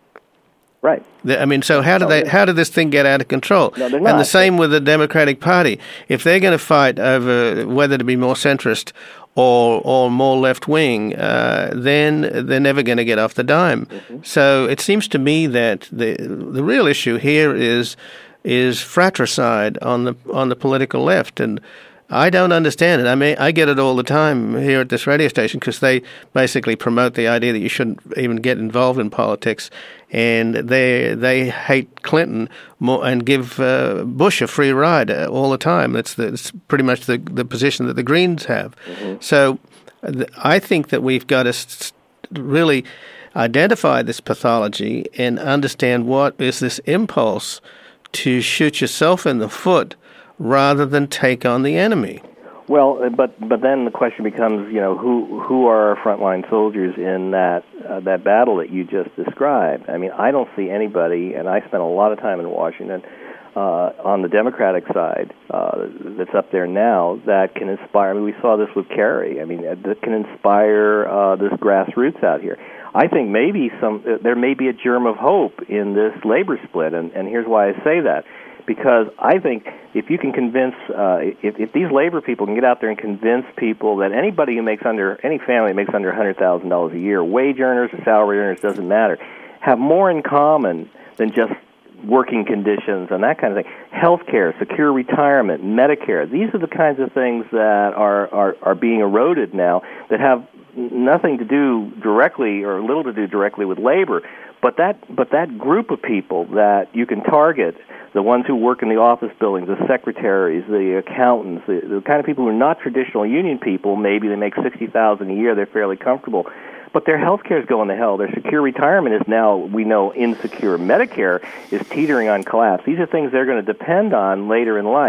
Right. I mean, so how did they? How did this thing get out of control? No, they're not. And the same with the Democratic Party. If they're going to fight over whether to be more centrist or or more left wing, uh, then they're never going to get off the dime. Mm-hmm. So it seems to me that the the real issue here is is fratricide on the on the political left, and I don't understand it. I mean, I get it all the time here at this radio station because they basically promote the idea that you shouldn't even get involved in politics, and they they hate Clinton more and give uh, Bush a free ride all the time. That's, the, that's pretty much the, the position that the Greens have. Mm-hmm. So th- I think that we've got to st- really identify this pathology and understand what is this impulse to shoot yourself in the foot rather than take on the enemy. Well, but but then the question becomes, you know, who who are our frontline soldiers in that uh, that battle that you just described? I mean, I don't see anybody, and I spent a lot of time in Washington uh, on the Democratic side uh, that's up there now that can inspire. I mean, we saw this with Kerry. I mean, that can inspire uh, this grassroots out here. I think maybe some uh, there may be a germ of hope in this labor split, and, and here's why I say that. Because I think if you can convince, uh, if, if these labor people can get out there and convince people that anybody who makes under, any family that makes under one hundred thousand dollars a year, wage earners or salary earners, doesn't matter, have more in common than just working conditions and that kind of thing. Health care, secure retirement, Medicare, these are the kinds of things that are, are, are being eroded now that have nothing to do directly or little to do directly with labor. But that, but that group of people that you can target, the ones who work in the office buildings, the secretaries, the accountants, the, the kind of people who are not traditional union people, maybe they make sixty thousand dollars a year, they're fairly comfortable. But their health care is going to hell. Their secure retirement is now, we know, insecure. Medicare is teetering on collapse. These are things they're going to depend on later in life.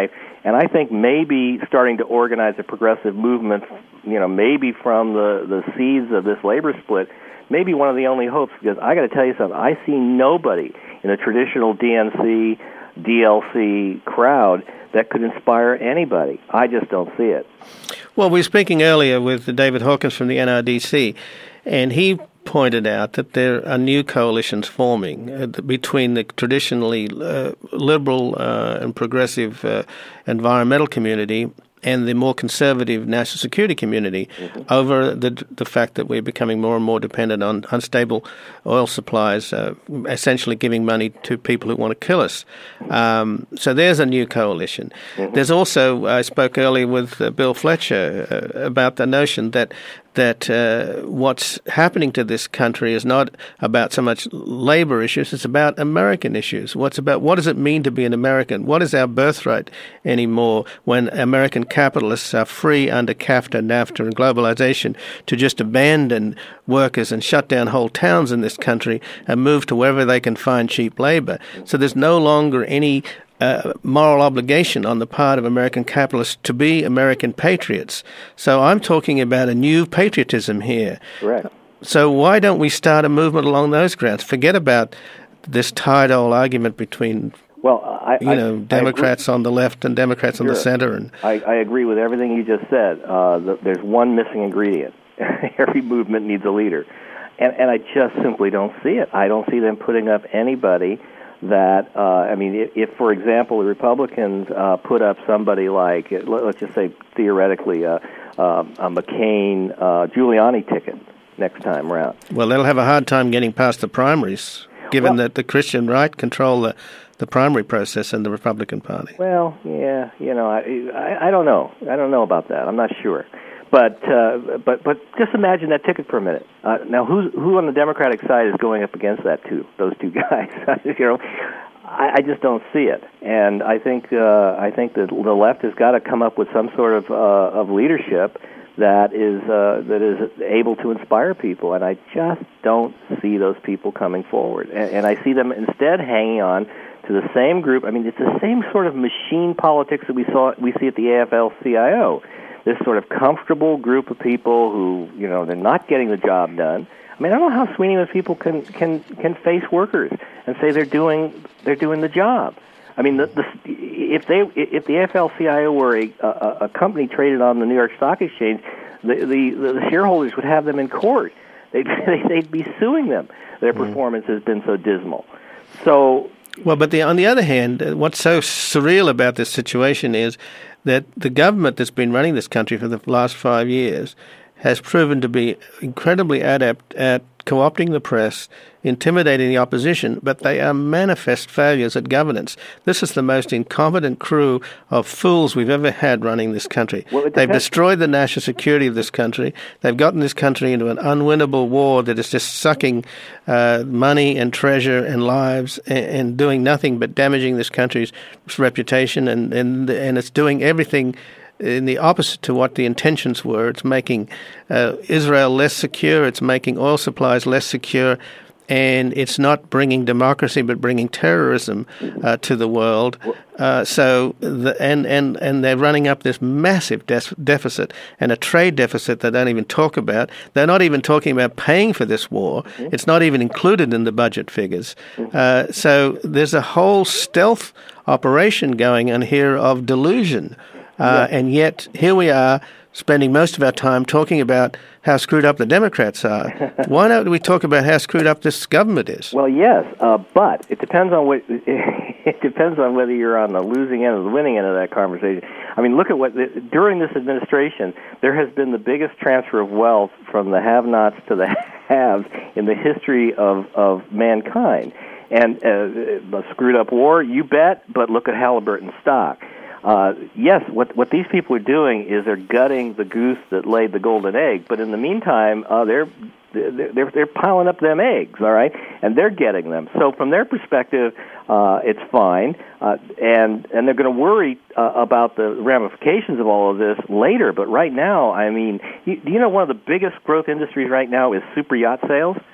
And I think maybe starting to organize a progressive movement, you know, maybe from the, the seeds of this labor split, may be one of the only hopes, because I got to tell you something, I see nobody in a traditional D N C, D L C crowd that could inspire anybody. I just don't see it. Well, we were speaking earlier with David Hawkins from the N R D C, and he pointed out that there are new coalitions forming uh, between the traditionally uh, liberal uh, and progressive uh, environmental community and the more conservative national security community mm-hmm. over the the fact that we're becoming more and more dependent on unstable oil supplies, uh, essentially giving money to people who want to kill us. Um, so there's a new coalition. Mm-hmm. There's also, I spoke earlier with uh, Bill Fletcher uh, about the notion that that uh, what's happening to this country is not about so much labor issues, it's about American issues. What's about what does it mean to be an American? What is our birthright anymore when American capitalists are free under CAFTA, NAFTA, and globalization to just abandon workers and shut down whole towns in this country and move to wherever they can find cheap labor? So there's no longer any Uh, moral obligation on the part of American capitalists to be American patriots. So I'm talking about a new patriotism here. Correct. So why don't we start a movement along those grounds? Forget about this tired old argument between well, I, you know I, Democrats I on the left and Democrats sure. on the center. And I, I agree with everything you just said. Uh, the, there's one missing ingredient. Every movement needs a leader, and and I just simply don't see it. I don't see them putting up anybody that, uh, I mean, if, if, for example, the Republicans uh, put up somebody like, let's just say theoretically, uh, uh, a McCain, uh, Giuliani ticket next time around. Well, they'll have a hard time getting past the primaries, given well, that the Christian right control the, the primary process in the Republican Party. Well, yeah, you know, I, I, I don't know. I don't know about that. I'm not sure. But uh, but but just imagine that ticket for a minute. Uh, now, who who on the Democratic side is going up against that two? Those two guys. you know, I, I just don't see it. And I think uh, I think that the left has got to come up with some sort of uh, of leadership that is uh, that is able to inspire people. And I just don't see those people coming forward. And, and I see them instead hanging on to the same group. I mean, it's the same sort of machine politics that we saw we see at the A F L C I O. This sort of comfortable group of people who, you know, they're not getting the job done. I mean, I don't know how Sweeney those people can can can face workers and say they're doing they're doing the job. I mean, the, the, if they if the A F L C I O were a, a, a company traded on the New York Stock Exchange, the the, the shareholders would have them in court. They'd they'd be suing them. Their performance has been so dismal. So. Well, but the, on the other hand, what's so surreal about this situation is that the government that's been running this country for the last five years has proven to be incredibly adept at co-opting the press, intimidating the opposition, but they are manifest failures at governance. This is the most incompetent crew of fools we've ever had running this country. Well, They've destroyed the national security of this country. They've gotten this country into an unwinnable war that is just sucking uh, money and treasure and lives and, and doing nothing but damaging this country's reputation, and, and, and it's doing everything in the opposite to what the intentions were. It's making uh, Israel less secure, it's making oil supplies less secure, and it's not bringing democracy but bringing terrorism uh, to the world. Uh, so, the, and, and, and they're running up this massive de- deficit and a trade deficit they don't even talk about. They're not even talking about paying for this war. Mm-hmm. It's not even included in the budget figures. Mm-hmm. Uh, so there's a whole stealth operation going on here of delusion. Uh, yeah. And yet, here we are, spending most of our time talking about how screwed up the Democrats are. Why don't we talk about how screwed up this government is? Well, yes, uh, but it depends on what it depends on whether you're on the losing end or the winning end of that conversation. I mean, look at what during this administration there has been the biggest transfer of wealth from the have-nots to the haves in the history of of mankind. And uh, a screwed up war, you bet. But look at Halliburton stock. Uh, yes, what what these people are doing is they're gutting the goose that laid the golden egg. But in the meantime, uh, they're they're they're piling up them eggs, all right, and they're getting them. So from their perspective, uh, it's fine, uh, and and they're going to worry uh, about the ramifications of all of this later. But right now, I mean, you, do you know one of the biggest growth industries right now is super yacht sales?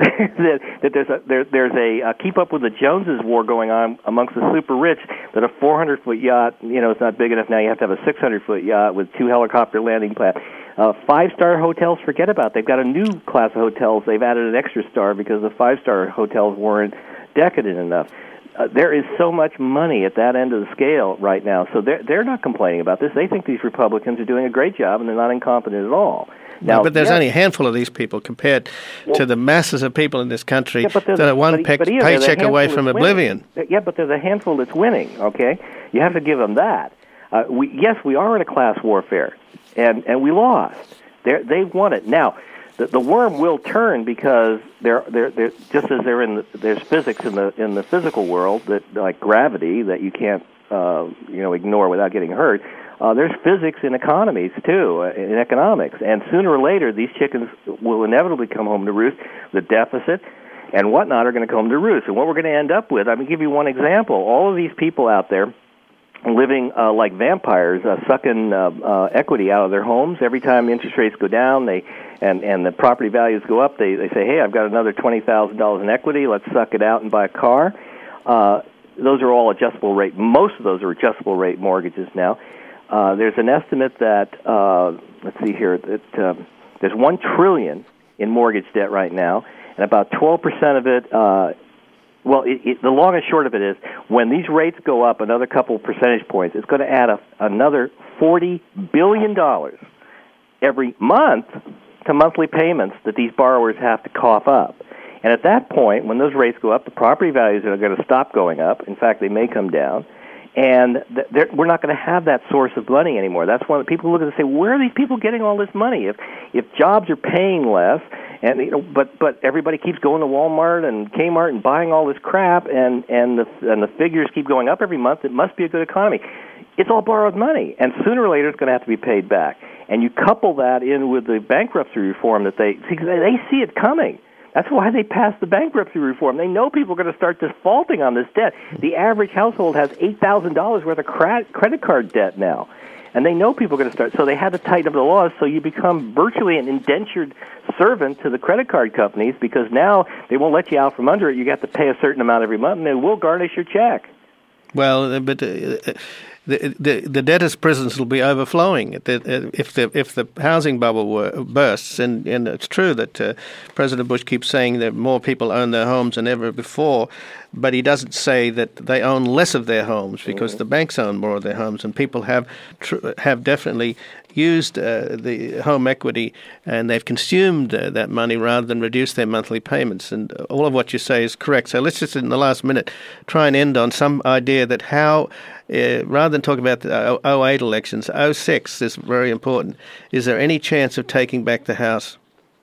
that, that there's a there, there's a uh, keep up with the Joneses war going on amongst the super rich. That a four hundred foot yacht, you know, it's not big enough now. You have to have a six hundred foot yacht with two helicopter landing pads. Uh, five-star hotels, forget about it. They've got a new class of hotels. They've added an extra star because the five-star hotels weren't decadent enough. Uh, there is so much money at that end of the scale right now, so they're, they're not complaining about this. They think these Republicans are doing a great job, and they're not incompetent at all. Now, no, but there's yeah. only a handful of these people compared well, to the masses of people in this country yeah, that are one but, pe- but Ian, paycheck away from oblivion. Winning. Yeah, but there's a handful that's winning, okay? You have to give them that. Uh, we, yes, we are in a class warfare, and, and we lost. They're, they won it. Now, the, the worm will turn because they're, they're, they're, just as there in the, there's physics in the in the physical world, that like gravity, that you can't uh, you know ignore without getting hurt. Uh, there's physics in economies, too, uh, in economics. And sooner or later, these chickens will inevitably come home to roost. The deficit and whatnot are going to come to roost. And what we're going to end up with, I'm going to give you one example. All of these people out there living uh, like vampires, uh, sucking uh, uh, equity out of their homes. Every time interest rates go down they and, and the property values go up, they, they say, hey, I've got another twenty thousand dollars in equity. Let's suck it out and buy a car. Uh, those are all adjustable rate. Most of those are adjustable rate mortgages now. Uh, there's an estimate that, uh, let's see here, that uh, there's one trillion dollars in mortgage debt right now, and about twelve percent of it, uh, well, it, it, the long and short of it is, when these rates go up another couple percentage points, it's going to add a, another forty billion dollars every month to monthly payments that these borrowers have to cough up. And at that point, when those rates go up, the property values are going to stop going up. In fact, they may come down. And th- we're not going to have that source of money anymore. That's why people look at it and say, where are these people getting all this money? If if jobs are paying less, and you know, but but everybody keeps going to Walmart and Kmart and buying all this crap, and and the and the figures keep going up every month, it must be a good economy. It's all borrowed money, and sooner or later it's going to have to be paid back. And you couple that in with the bankruptcy reform that they see, they see it coming. That's why they passed the bankruptcy reform. They know people are going to start defaulting on this debt. The average household has eight thousand dollars worth of credit card debt now. And they know people are going to start. So they had to tighten up the laws so you become virtually an indentured servant to the credit card companies, because now they won't let you out from under it. You have to pay a certain amount every month, and they will garnish your check. Well, but uh, the, the the debtors' prisons will be overflowing if the if the housing bubble were, bursts. And, and it's true that uh, President Bush keeps saying that more people own their homes than ever before, but he doesn't say that they own less of their homes, because mm-hmm. the banks own more of their homes, and people have tr- have definitely used uh, the home equity, and they've consumed uh, that money rather than reduce their monthly payments. And all of what you say is correct. So let's just, in the last minute, try and end on some idea that how, uh, rather than talk about the oh eight elections, oh six is very important. Is there any chance of taking back the House?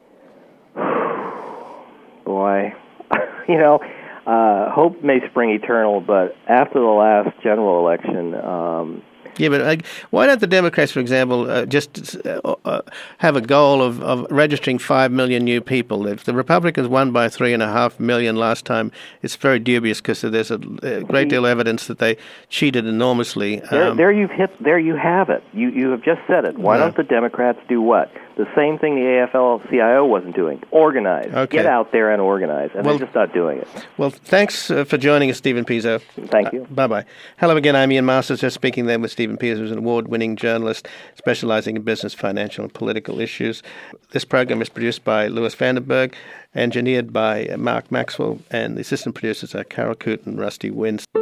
Boy, you know, uh, hope may spring eternal, but after the last general election, um, Yeah, but uh, why don't the Democrats, for example, uh, just uh, uh, have a goal of, of registering five million new people? If the Republicans won by three and a half million last time, it's very dubious, because there's a, a great deal of evidence that they cheated enormously. Um, there, there you've hit. There you have it. You you have just said it. Why no. don't the Democrats do what? The same thing the A F L C I O wasn't doing. Organize. Okay. Get out there and organize. And well, they're just not doing it. Well, thanks uh, for joining us, Stephen Pizzo. Thank you. Uh, bye-bye. Hello again, I'm Ian Masters, just speaking there with Stephen Pizzo, who's an award-winning journalist specializing in business, financial, and political issues. This program is produced by Louis Vandenberg, engineered by Mark Maxwell, and the assistant producers are Carol Coote and Rusty Wins.